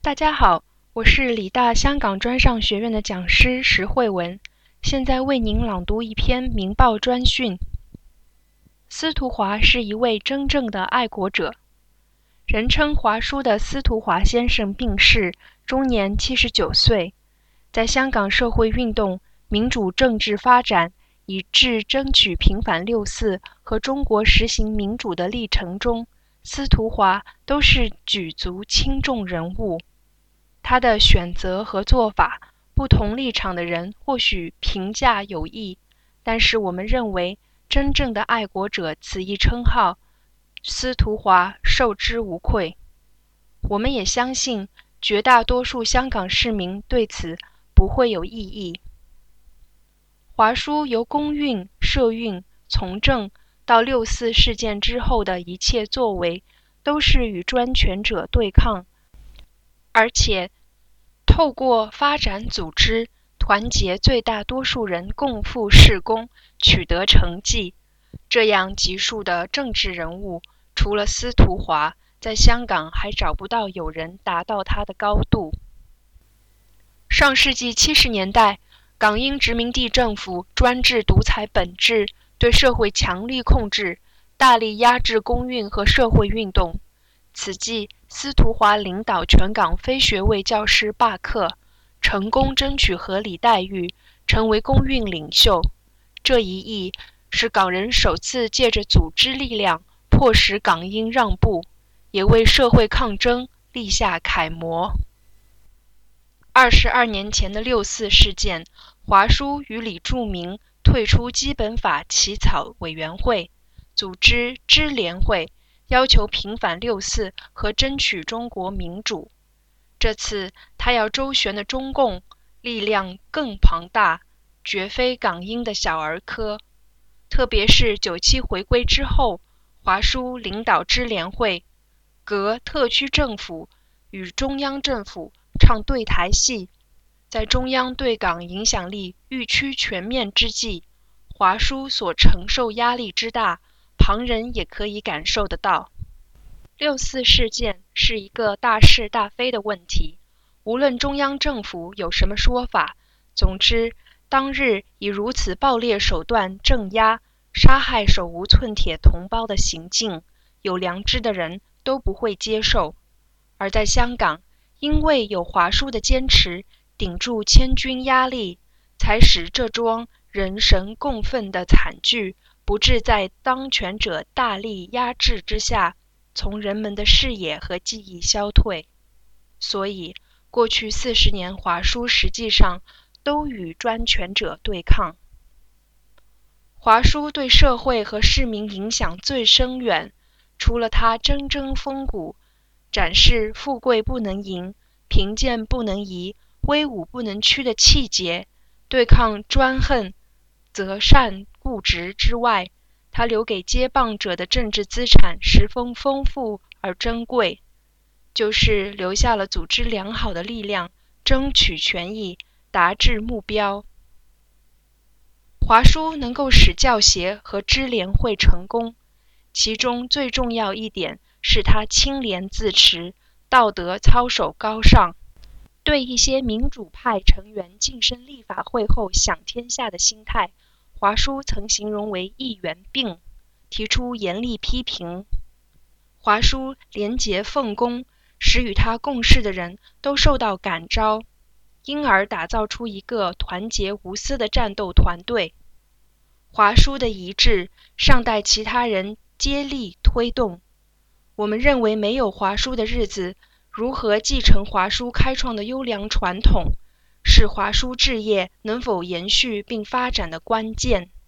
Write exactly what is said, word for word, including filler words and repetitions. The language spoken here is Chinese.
大家好，我是理大香港专上学院的讲师石慧文，现在为您朗读一篇明报专讯。司徒华是一位真正的爱国者。人称华叔的司徒华先生病逝，终年七十九岁。在香港社会运动、民主政治发展，以至争取平反六四和中国实行民主的历程中，司徒华都是举足轻重人物。他的选择和做法，不同立场的人或许评价有异，但是我们认为真正的爱国者此一称号，司徒华受之无愧。我们也相信绝大多数香港市民对此不会有异议。华叔由公运、社运、从政到六四事件之后的一切作为，都是与专权者对抗，而且透过发展组织，团结最大多数人共赴事功，取得成绩。这样级数的政治人物，除了司徒华，在香港还找不到有人达到他的高度。上世纪七十年代，港英殖民地政府专制独裁本质，对社会强力控制，大力压制公运和社会运动。此际，司徒华领导全港非学位教师罢课，成功争取合理待遇，成为公运领袖。这一役是港人首次借着组织力量迫使港英让步，也为社会抗争立下楷模。二十二年前的六四事件，华叔与李柱铭退出基本法起草委员会，组织支联会，要求平反六四和争取中国民主。这次他要周旋的中共力量更庞大，绝非港英的小儿科。特别是九七回归之后，华叔领导支联会，革特区政府与中央政府唱对台戏。在中央对港影响力愈趋全面之际，华叔所承受压力之大，旁人也可以感受得到。六四事件是一个大是大非的问题，无论中央政府有什么说法，总之当日以如此暴烈手段镇压、杀害手无寸铁同胞的行径，有良知的人都不会接受。而在香港，因为有华叔的坚持，顶住千军压力，才使这桩人神共愤的惨剧不致在当权者大力压制之下从人们的视野和记忆消退。所以过去四十年，华叔实际上都与专权者对抗。华叔对社会和市民影响最深远，除了他铮铮风骨，展示富贵不能淫、贫贱不能移、威武不能屈的气节，对抗专横、择善固执之外，他留给接棒者的政治资产十分丰富而珍贵，就是留下了组织良好的力量，争取权益，达至目标。华叔能够使教协和支联会成功，其中最重要一点是他清廉自持，道德操守高尚。对一些民主派成员晋升立法会后享天下的心态，华叔曾形容为议员病，提出严厉批评。华叔廉洁奉公，使与他共事的人都受到感召，因而打造出一个团结无私的战斗团队。华叔的遗志尚待其他人接力推动。我们认为没有华叔的日子，如何继承华叔开创的优良传统，是华叔置业能否延续并发展的关键。